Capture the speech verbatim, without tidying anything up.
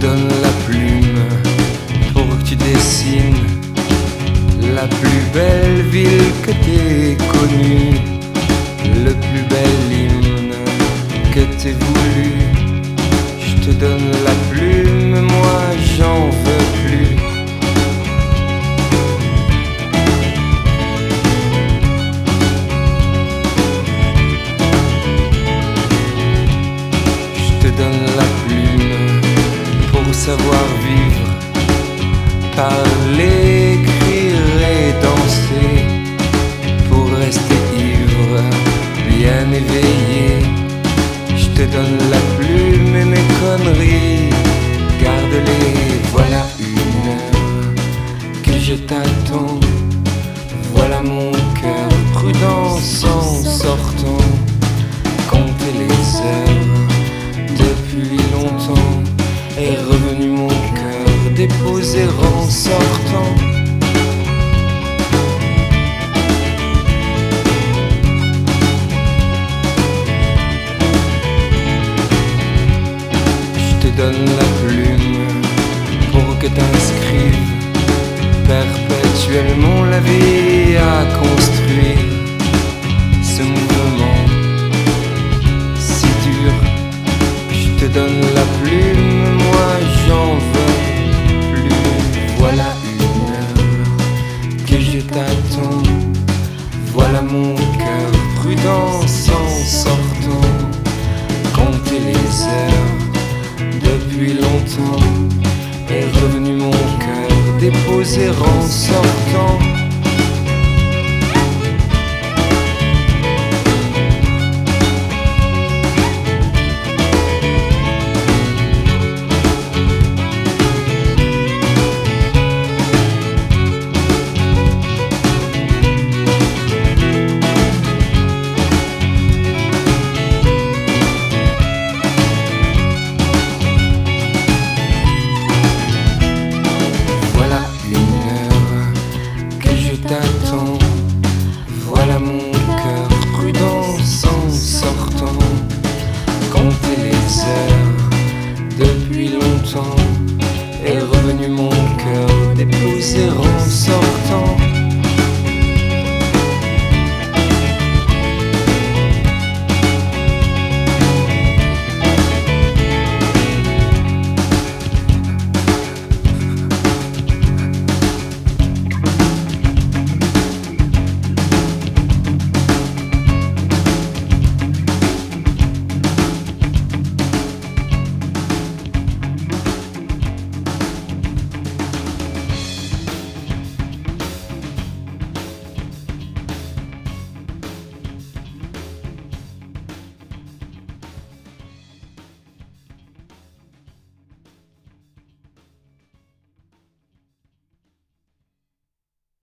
donne la plume pour que tu dessines la plus belle ville que t'aies connue, le plus bel hymne que t'aies voulu. Je te donne la plume, moi j'en veux plus. Je te donne la plume pour savoir vivre, parler, écrire et danser, pour rester ivre, bien éveillé. Je te donne la plume et mes conneries, garde-les. Voilà une heure que je t'attends, voilà mon cœur prudent en sortant, compter les heures depuis longtemps. Est revenu mon cœur déposer en sortant. Je te donne la plume pour que t'inscrives perpétuellement la vie à construire. Ce mouvement si dur, je te donne la plume, moi j'en veux plus. Voilà une heure que je t'attends, voilà mon cœur prudent en sortant, compter les heures depuis longtemps. Est revenu mon cœur déposer en sortant.